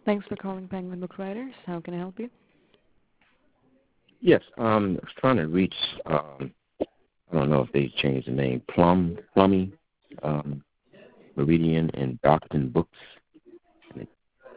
Thanks for calling Penguin Book Writers. How can I help you? Yes, I was trying to reach, I don't know if they changed the name, Plummy, Meridian, and Docton Books. It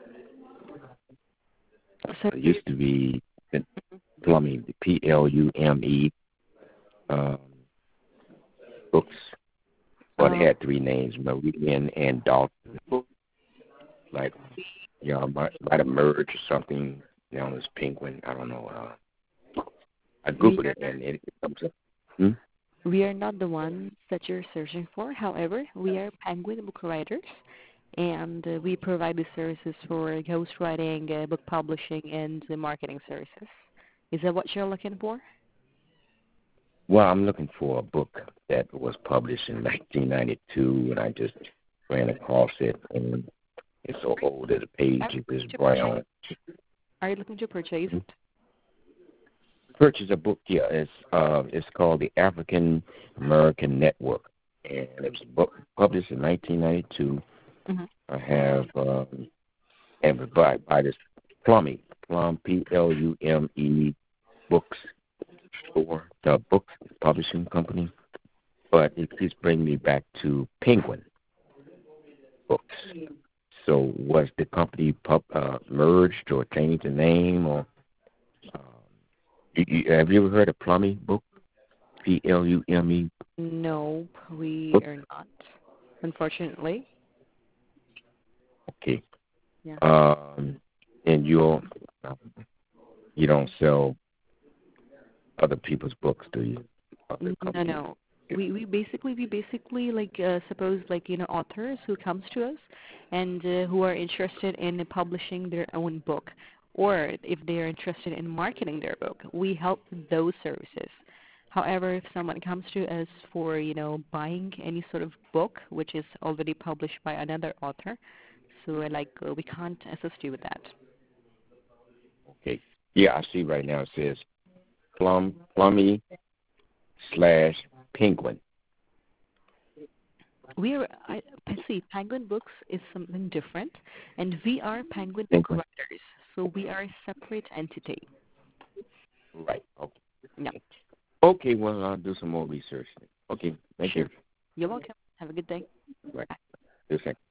So, used to be Plummy, the Plume um, Books, but it uh, had three names, Meridian and Docton Books. Like, might have merged or something. Now it's Penguin. I don't know. I we Googled are it, and it comes up. Hmm? we are not the ones that you're searching for. However, we are Penguin Book Writers, and we provide the services for ghostwriting, book publishing, and marketing services. Is that what you're looking for? Well, I'm looking for a book that was published in 1992, and I just ran across it, and it's so old that the page Are you is looking to purchase? brown. Are you looking to purchase it? Purchase a book, yeah. It's called the African American Network, and it was published in 1992. Mm-hmm. I have and by this Plummy, Plume Books for the book publishing company, but it keeps bringing me back to Penguin Books. So was the company merged or changed the name? Or have you ever heard of Plummy Book? Plume No, we Book. are not, unfortunately. Okay. Yeah. And you don't sell other people's books, do you? Other No, companies. no. We basically like suppose like authors who comes to us and who are interested in publishing their own book, or if they are interested in marketing their book, we help with those services. However, if someone comes to us for buying any sort of book which is already published by another author, so we can't assist you with that. Okay. Yeah, I see right now it says Plummy/Penguin. I see Penguin Books is something different, and we are Penguin Book Penguin. Writers, so we are a separate entity. Right. Okay. Yeah, Okay, well, I'll do some more research. Okay, thank you. sure. You're welcome. Have a good day. Right. Bye. Just a second.